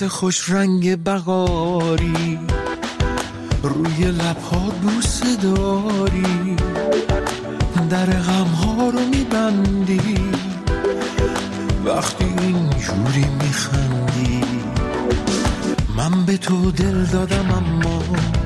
مثل خوش رنگ بقاری، روی لبها بوسه داری، در غمها رو میبندی وقتی اینجوری میخندی. من به تو دل دادم اما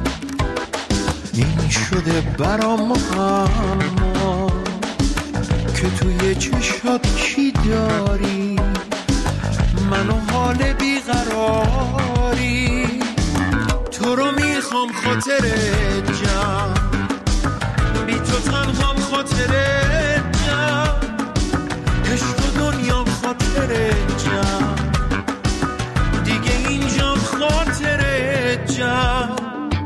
این شده برام اما که توی چشات چی داری، منو حال بیقراری. تو رو میخوام خاطرت جمع، بی تو تنهام خاطرت جمع، عشق و دنیام خاطرت جمع، دیگه اینجام خاطرت جمع.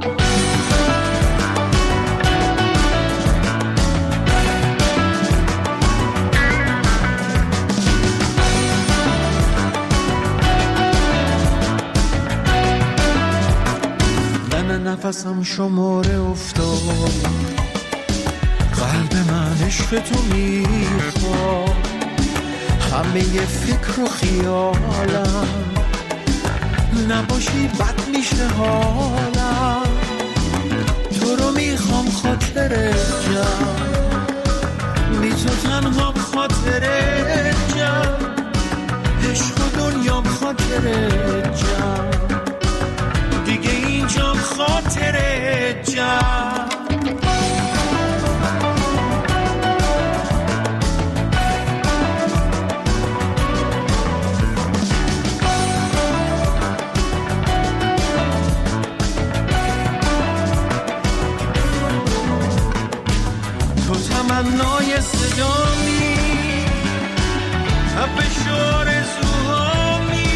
نفسم شماره افتاد، قلب من عشق تو میخواد، همه فکر و خیالم نباشی بد میشه حالم. تو رو میخوام خاطرت جمع، بی تو تنها خاطرت جمع، عشق و دنیام خاطرت جمع، دیگه اینجام خاطرت جمع. تو تمنای صدامی، حبش آرزوهامی،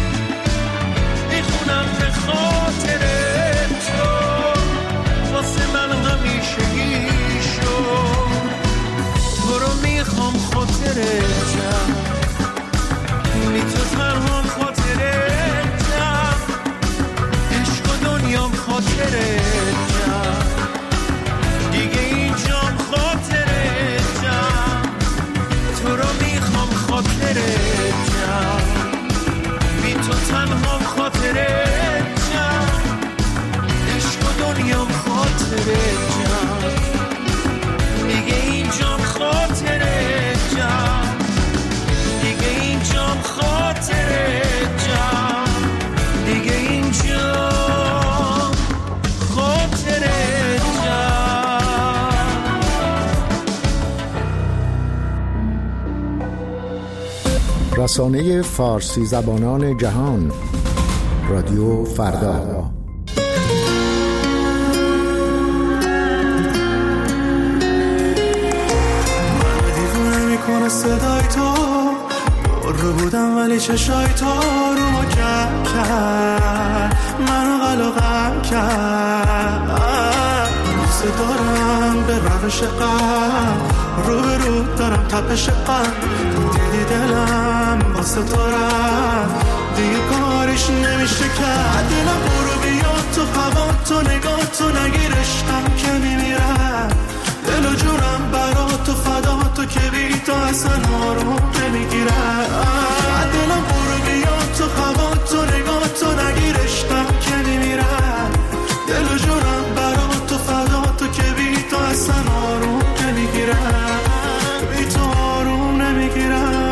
میخونم به خاطر تو، واسه من همیشه شو. تو رو میخوام خاطرت جمع، بی تو تنهام خاطرت جمع، عشق و دنیام خاطرت جمع، دیگه اینجام خاطرت جمع. تو رو میخوام خاطرت جمع، بی تو تنهام خاطرت جمع، عشق و دنیام خاطرت جمع، دیگه اینجام خاطرت جمع، دیگه اینجام خاطرت جمع، دیگه اینجام خاطرت جمع. رسانه فارسی زبانان جهان، رادیو فردا. صدای تو رو بودم ولی چشای تو رو ما کرد، منو غلاغم کرد. دوست دارم به روش قلب، رو به رو دارم تپش قلب، دیدی دلم واسه تو رفت، دیگه کارش نمیشه کرد. دلم برو بیا تو هوا تو نگاه تو، نگیر عشقم که میمیرم، دل و جونم برا تو فدا تو، که بی تو اصلا آروم نمیگیرم. دلم برو بیا تو هوا تو نگاه تو، نگیر عشقم که میمیرم، دل و جونم برا تو فدا تو، که بی تو اصلا آروم نمیگیرم، بی تو آروم نمیگیرم.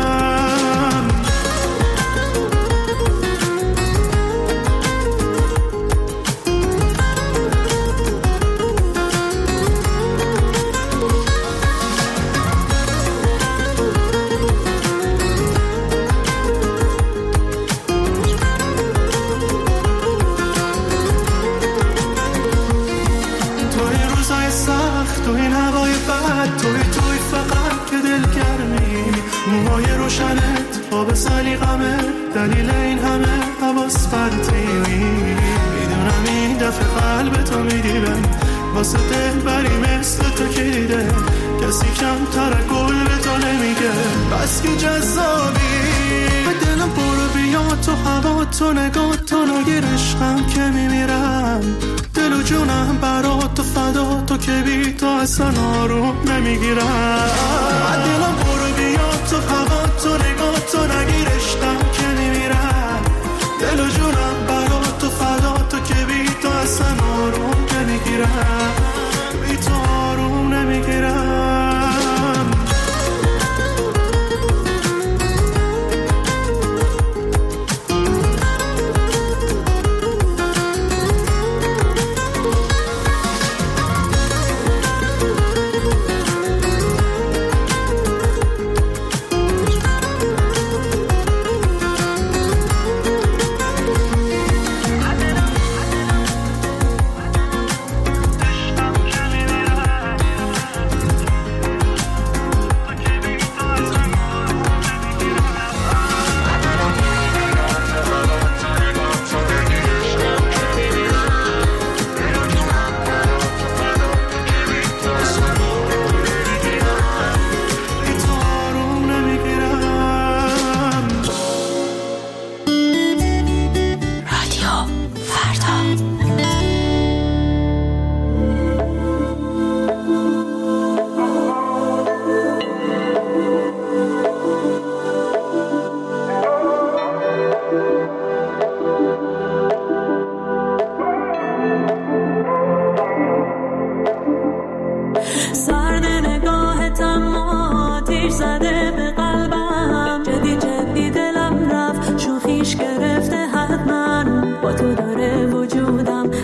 تو این هوای بد، توی فقط که دل گرمی، موهای روشنت باب سلیقمه، دلیل این همه حواس پرتی. میدونم این دفعه قلب تو میدیبم، واسه دل بری مثل تو که دیده کسی کمتر گل به تو نمیگه، بس که جذابی. دلم برو بیا تو هوا تو نگاه تو، نگیر عشقم که میمیرم، دل و جونم برا تو فدا تو، که بی تو اصلا آروم نمیگیرم. دلم برو بیا تو هوا تو نگاه تو، نگیر عشقم که میمیرم، دل و جونم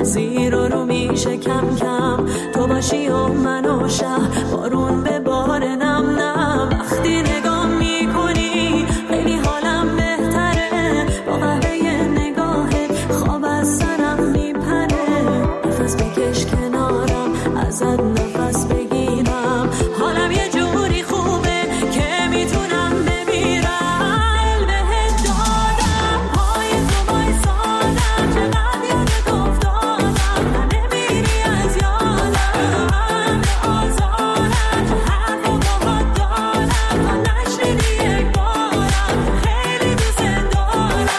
زیر رو میشه کم کم تو باشی و من و شب بارون به بار نم نم وقتی نگاه میکنی خیلی حالم بهتره با قهوه نگاهت خواب از سرم میپره نفس بکش کنارم ازت نفس بگیرم حالم یه جوری خوبه که میتونم بمیرم بهت دادم پای تو بایستادم چقدر یادت افتادم من نمیری از یادم به آزارم چه حرف و باهات دارم من نشنیدی یک بارم خیلی دوست دارم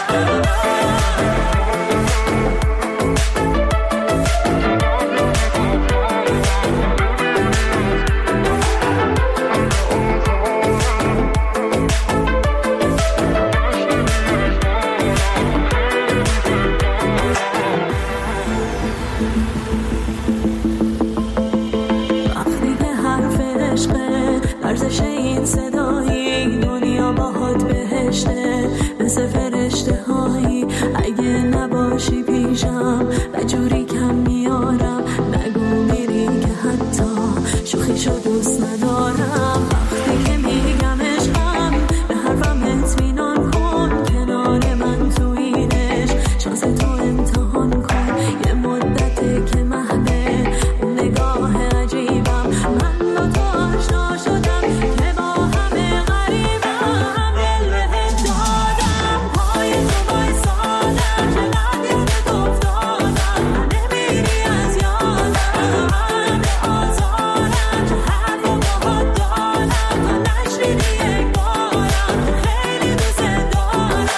وقتی که حرف عشقه لرزش این صدایی دنیا باهات بهشته مثل فرشته هایی اگه نباشی پیشم بجوری کم میارم نگو میری که حتی شوخیشو دوست ندارم وقتی که میگم عشقم به حرفم اطمینان کن کنار من تو این عشق شانس تو امتحان کن یه مدته که مهده اون نگاه عجیبم من با تو آشنا شدم که با همه غریبم دل بهت دادم پای تو بایستادم چقدر یادت افتادم من نمیری از یادم به آزارم چه حرف و باهات دارم تو نشنیدی یک بارم خیلی دوست دارم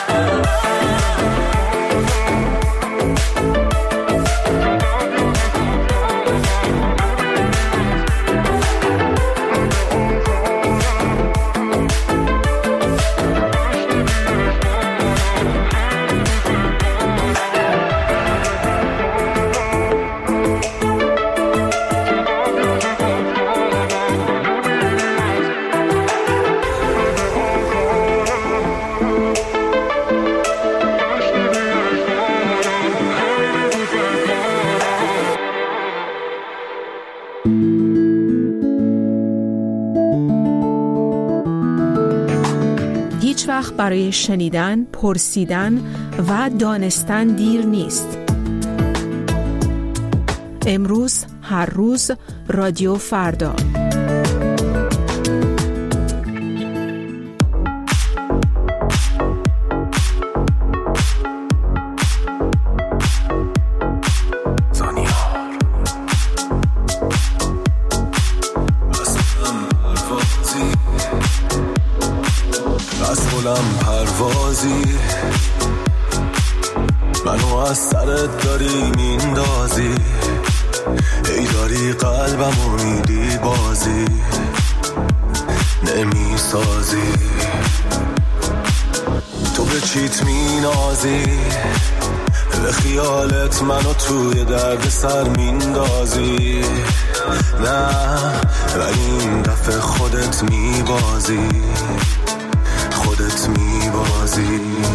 هیچ وقت برای شنیدن، پرسیدن و دانستن دیر نیست. امروز، هر روز، رادیو فردا. پروازی منو از سرت داری میندازی ای داری قلبمو میدی بازی نمیسازی تو به چیت مینازی به خیالت منو توی درد سر میندازی نه ولی این دفعه خودت میبازی خودت میبازی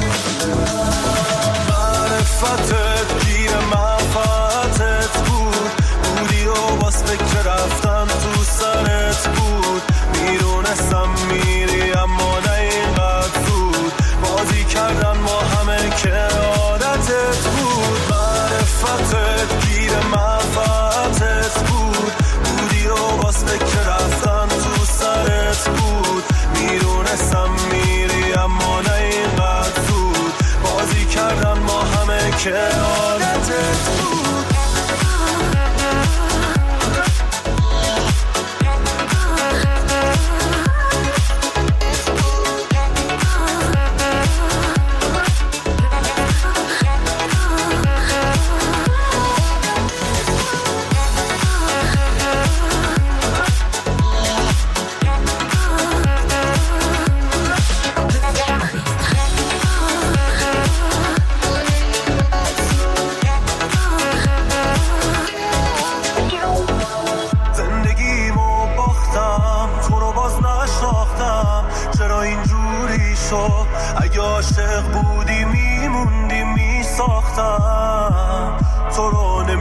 معرفتت گیر منفعتت بود بودی و باز فکر رفتن تو سرت بود میدونستم میری اما نه اینقدر زود بازی کردن ما همه که عادتت بود معرفتت گیر منفعتت بود بودی و باز فکر رفتن تو سرت بود میدونستم میری اما نه اینقدر زود بازی کردن ما همه که عادتت بود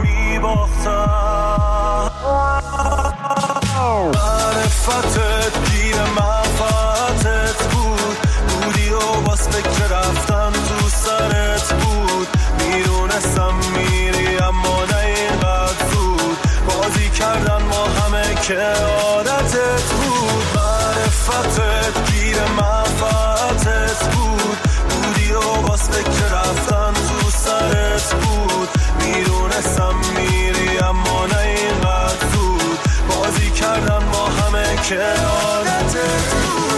میباختم. معرفتت گیر منفعتت بود، بودی و باز فکر رفتن تو سرت بود. میدونستم میری اما نه اینقدر زود، بازی کردن ما همه که عادتت بود. معرفتت گیر منفعتت بود، بودی و باز فکر رفتن تو سرت بود. میدونستم میری اما نه اینقدر زود، بازی کردن ما همه که عادتت بود.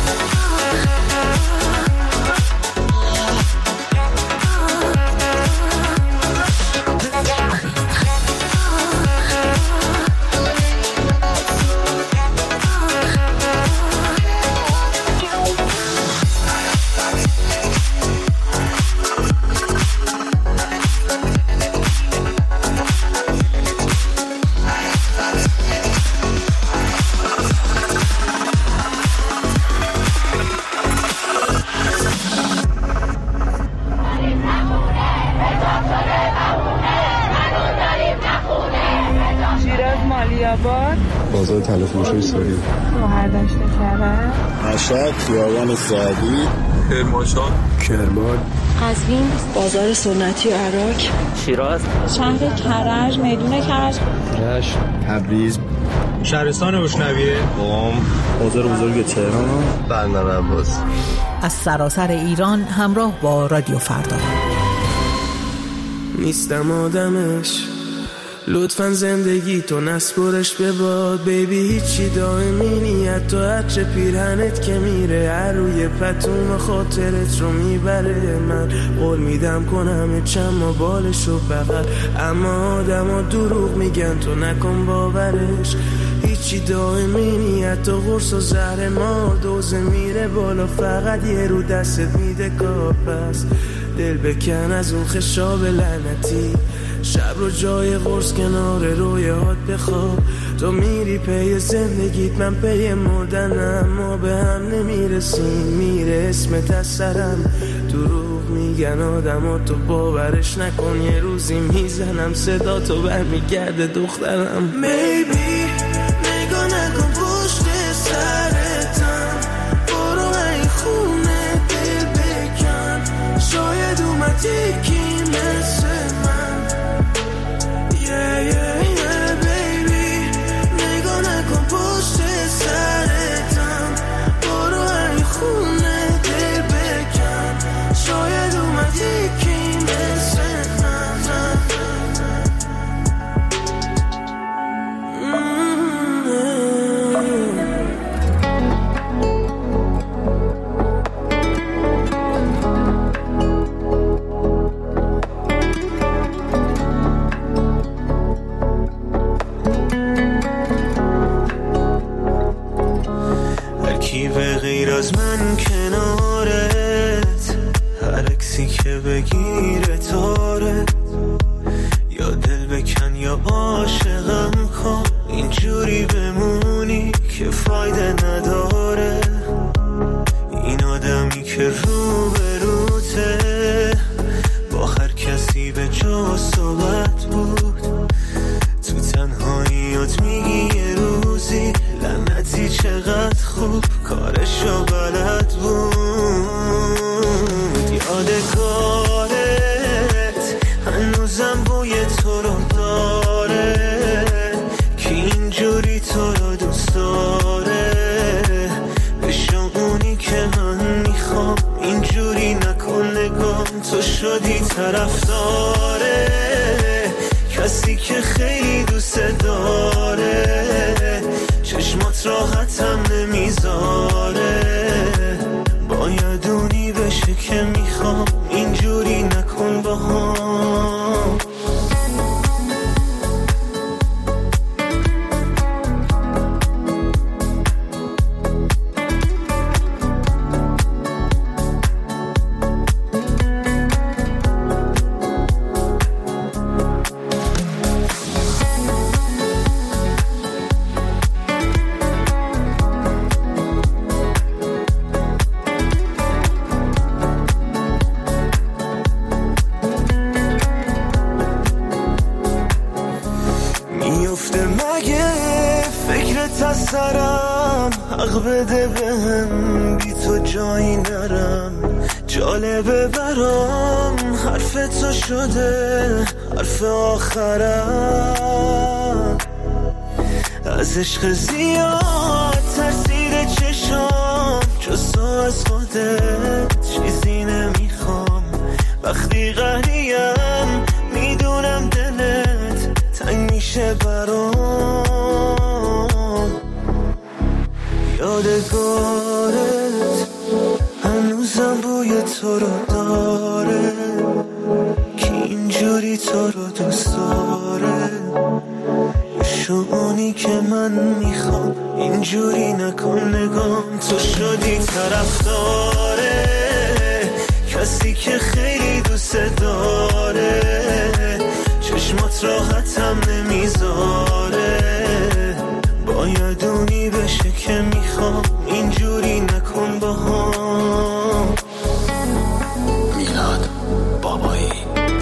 بازار تلفروشی سوری، مهردشت کرد، مشهد، خیابان سعدی، کرمانشاه، کرمان، قزوین، بازار سنتی و عراق، شیراز، شهر کرج، میدون کرج، رشت، تبریز، شهرستان روشنویه، قم، بازار بزرگ تهران، بندر عباس. از سراسر ایران همراه با رادیو فردا. نیستم آدمش، لطفاً زندگی تو نسپرش به باد. بیبی هیچی دائمی نیت تو عطر پیرهنت که میره هر روی پتوم خاطرت رو میبره. من قول میدم کنم چما بالش رو بغل، اما آدم ها دروغ میگن تو نکن باورش. هیچی دائمی نیت تو قرص و زهر ما دوزه میره بالا، فقط یه رو دستت میده کاپس. دل بکن از اون خشاب لعنتی، شب رو جای قرص کنار رویات بخواب. تو میری پی زندگیت، من پی مردنم، ما به هم نمیرسیم، میره اسمت از سرم. دروغ میگن آدم ها تو باورش نکن، یه روزی میزنم صدا تو برمیگرده دخترم. بیبی نگاه نکن پشت سرتم، برو این خونه دل بکن، شاید اومد یکی مثل من. baby نگاه نکن پشت سرتم، برو این خونه دل بکن، شاید اومد یکی مثل از من کنارت، هر اکسی که بگیره تارت، یا دل بکن یا عاشقم کن، اینجوری بمونی که فایده نداره. این آدمی که رو به روته با هر کسی به جا صحبت بود، تو تنهاییات میگی یه روزی لعنتی چقدر خوب کارشو بلد بود. یادگارت هنوزم بوی تو رو داره، که اینجوری تو رو دوست داره. بشو اونی که من میخوام، اینجوری نکن نگام، تو شدی طرفداره کسی که خیلی دوست داره. چشمات راحتم نمیذاره، باید اونی بشه که میخوام، اینجوری نکن با هم. از سرم حق بده بهم، بی تو جایی نرم. جالبه برام حرف تو شده حرف آخرم. از عشق زیاد ترسیده چشام، جز تو از خودت چیزی نمیخوام. وقتی قهریم میدونم دلت تنگ میشه برام. یادگارت هنوزم بوی تو رو داره، که اینجوری تو رو دوست داره. شونی که من میخوام اینجوری نکن، نگام تو شدی طرفداره کسی که خیلی دوست داره. چشمات راحتم نمیذاره، باید اونی بشه که میخوام اینجوری نکن باهام. میلاد بابایی.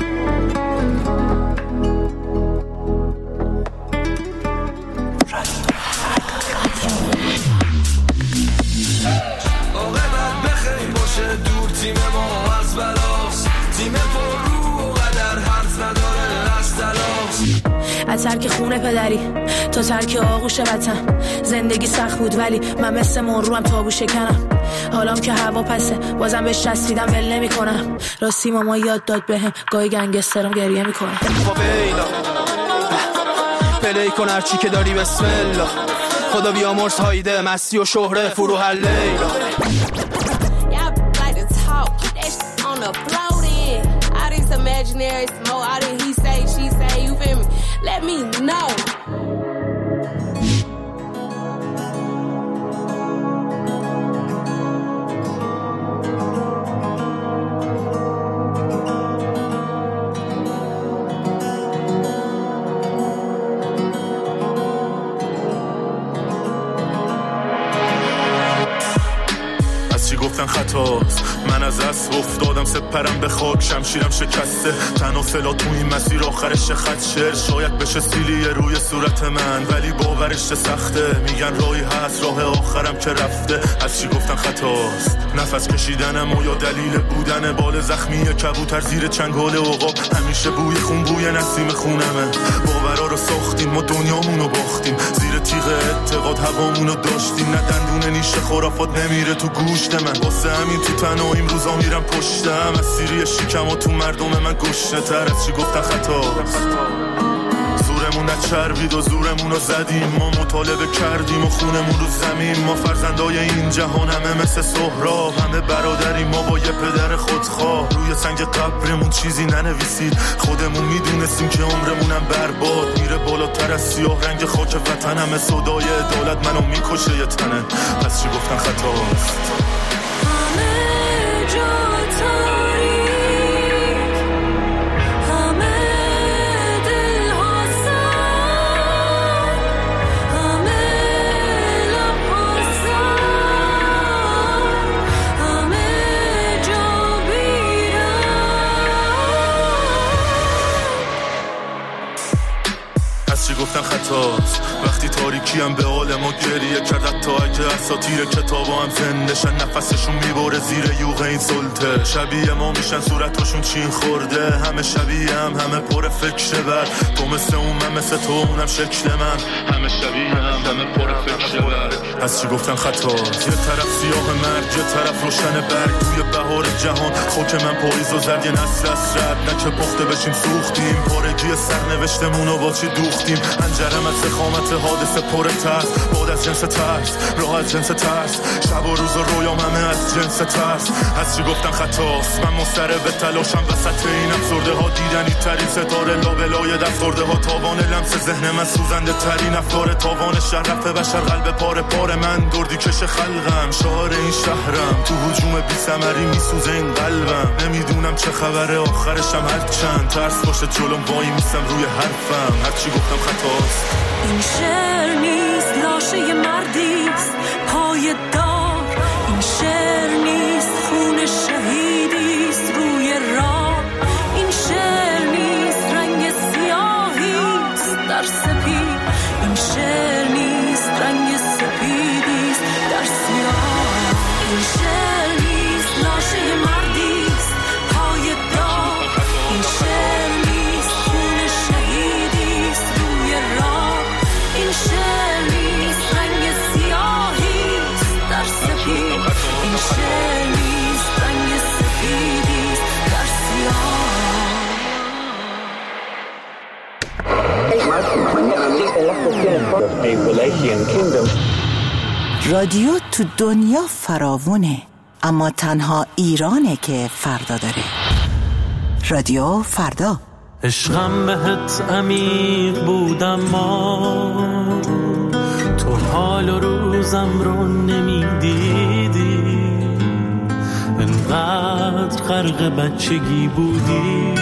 تیم ما از بلاست، تیم پر رو و قدر حرف نداره از تلاست. از ترک خونه پدری تا ترک آغوش وطن، زندگی سخت بود ولی من مثل منروم تابو شکنم. حالام که هوا پسه بازم بهش چسبیدم ول نمی کنم. راستی ماما یاد داد بهم گاهی گنگسترم گریه میکنم. بیلا پلی کن هرچی که داری بسم الله. خدا بیامرز هایده مستی و شهره فروح لیلا. Imaginary smoke, all that he say, she say, you feel me? Let me know. گفتن خطاست، من از اسب افتادم سپرم به خاک، شمشیرم شکسته تنها سلا تو این مسیر آخرش خط شعر شاید بشه سیلی روی صورت من، ولی باورش سخته. میگن راهی هست راه آخرم که رفته. از چی گفتن خطاست؟ نفس کشیدنم و یا دلیل بودن بال زخمی کبوتر زیر چنگال عقاب. همیشه بوی خون بوی نسیم خونمه. باورا رو ساختیم ما دنیامونو باختیم، زیر تیغ اعتقاد هوامونو داشتیم. نه دندون نیشه خرافات نمیره تو گوشت من، واسه همین تو تنهاییم روزا میرم پشتم. از سیری شیکم و تو مردم من گشنه تر. از چی گفتن خطاست؟ زورمون نچربید و زورمون رو زدیم، ما مطالبه کردیم و خونمون رو زمین. ما فرزندای این جهان همه مثل سهراب، همه برادریم ما با یه پدر خودخواه. روی سنگ قبرمون چیزی ننویسید، خودمون میدونستیم که عمرمونم برباد میره بالاتر از سیاه رنگ خاک وطن. همه صدای عدالت منو میکشه یه تنه. پس چی گفتن خطاست؟ گفتن خطاست وقتی تاریکیم به حال ما گریه کرد، تا اگه اساطیر کتابا هم زندشن نفسشون میبره زیر یوغ این سلطه. شبیه ما میشن صورتاشون چین خورده، همه شبیه همه پر فکر بر تو. مثل اون من مثل تو اونم شکل من، همه شبیه همه پر فکر بر. از چی گفتن خطاست؟ یه طرف سیاه مرگ یه طرف روشن برگ. توی بهار جهان خاک من پاییز و زرد یه نسل اسرد. نه که پخته بشیم سوختیم، پارگی سرنوشتمونو با چی دوختیم. انجرم از سخامت حادثه پر ترس، باد از جنس ترس راه از جنس ترس. شب و روز و رویام همه از جنس ترس. از چی گفتن خطاست؟ من مضطرب تلاشم وسط این افسرده ها. دیدنی ترین ستاره لابلای دستخورده ها. تاوان لمس ذهن من سوزنده ترین افکار. تاوان شرف بشر قلب پاره پاره من. دردی کش خلقم شعار این شهرم. تو هجوم بی ثمری میسوزه این قلبم. نمیدونم چه خبره آخرشم هر چند ترس باشه جلوم وای میسم روی حرفم. هر چی گفتم خطاست. این شعر نیست لاشه مردیست پای دار. این شعر نیست خون شهیدیست روی راه. این شعر نیست رنگ سیاهیست در سپید. این شعر نیست رنگ رادیو تو دنیا فراوونه، اما تنها ایرانه که فردا داره. رادیو فردا. عشقم بهت عمیق بودم، ما تو حال و روزم رو نمیدیدی، انقدر غرق بچگی بودی،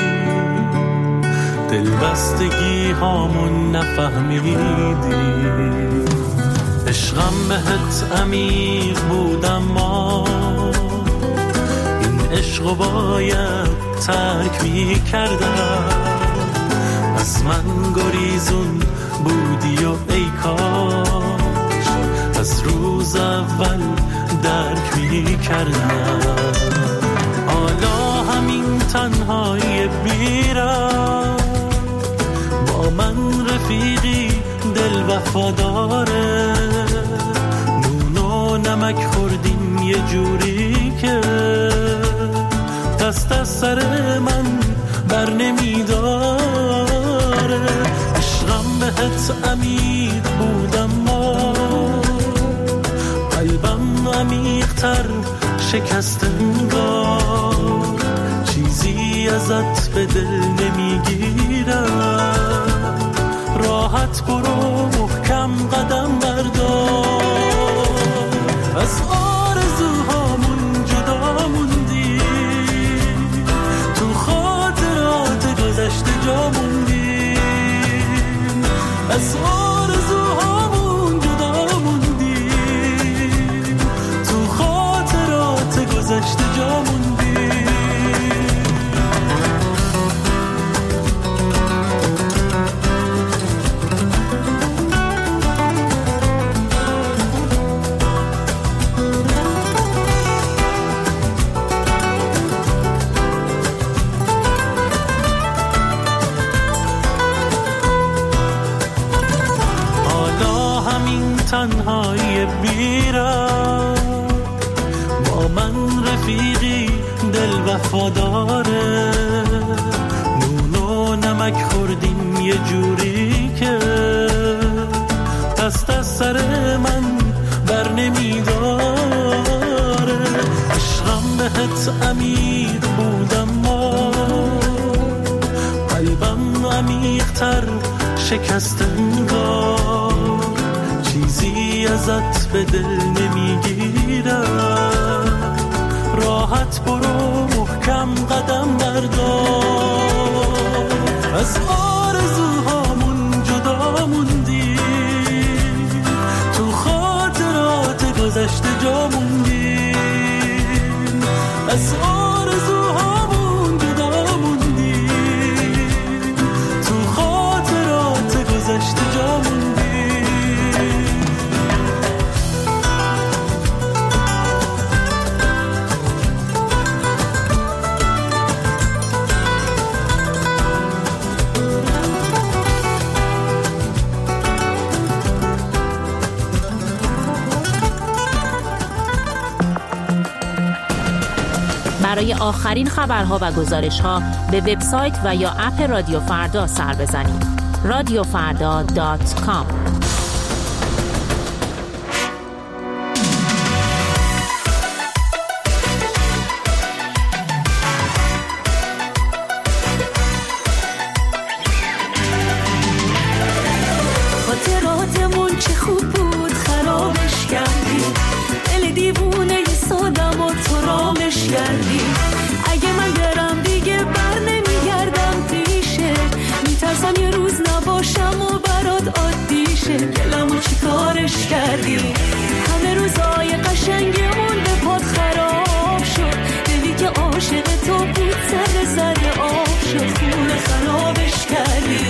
دلبستگی هامون نفهمیدی. عشقم بهت عمیق بودم، ما این عشقو باید ترک می کردم، از من گریزون بودی و ای کاش از روز اول درک می کردم. حالا همین تنهایی بیرم، با من رفیقی دل وفاداره، نون و نمک خوردیم یه جوری که دست از سر من بر نمیداره. عشقم بهت عمیق بودم، ما قلبم عمیق‌تر شکست انگار، چیزی ازت به دل نمیگیرم، راحت برو محکم قدم بردار. از آرزوهامون جدا موندی، تو خاطرات گذشته جا موندی، از آرزوهامون جدا موندی، تو خاطرات گذشته جا موندی. تنهایی بیرم، با من رفیقی دل وفاداره، نون و نمک خوردیم یه جوری که دست از سر من بر نمیداره. عشقم بهت عمیق بودم، ما قلبم عمیق‌تر شکست انگار، چیزی ازت به دل نمیگیرم، راحت برو محکم قدم بردار. از آرزوهامون جدا موندی، تو خاطرات گذشته جا موندی، از آرزوهامون جدا موندی، تو خاطرات گذشته جا موندی. برای آخرین خبرها و گزارش‌ها به وبسایت و یا اپ رادیو فردا سر بزنید. radiofarda.com. خاطراتمون چه خوب بود خرابش کردی، دل دیوونه سادم و تو رامش کردی. اگه من برم دیگه بر نمیگردم پیشه، میترسم یه روز نباشم و برات عادیشه. گلمو چی کارش کردی، همه روزای قشنگمون به پات خراب شد، دلی که عاشق تو بود سر زده آب شد، خونه خرابش کردی.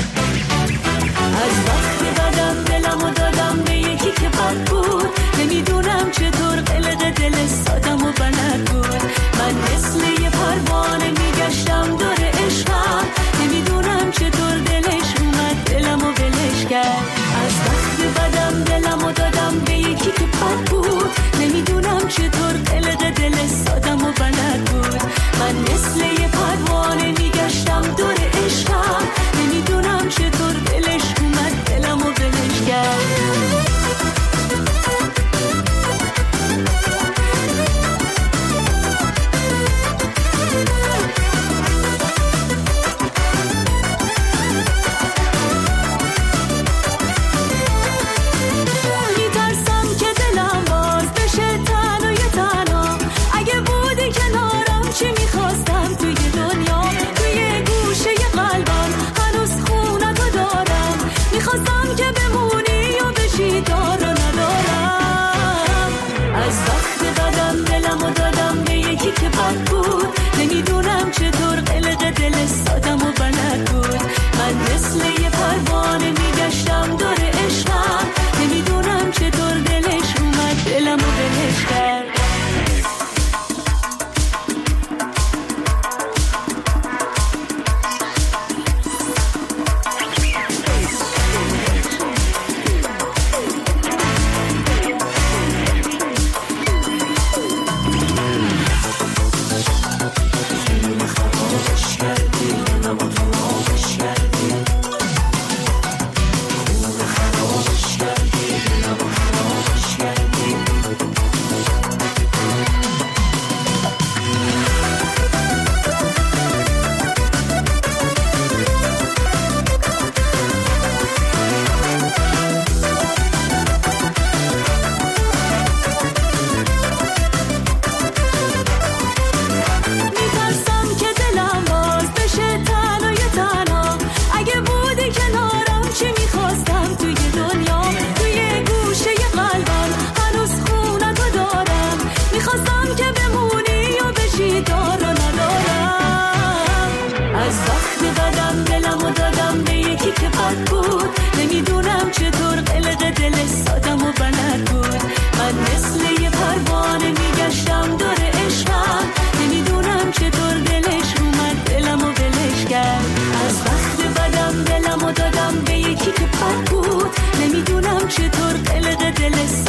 از وقتی بدم دلمو دادم به یکی که بد بود، نمیدونم چطور قلق دل سادم و بلد بود. من مثل یه پروانه میگشتم دور عشقم، نمیدونم چطور دلش اومد دلمو بلش کرد. از وقتی بدم دلمو دادم یکی که بد بود نمیدونم چطور قلق دل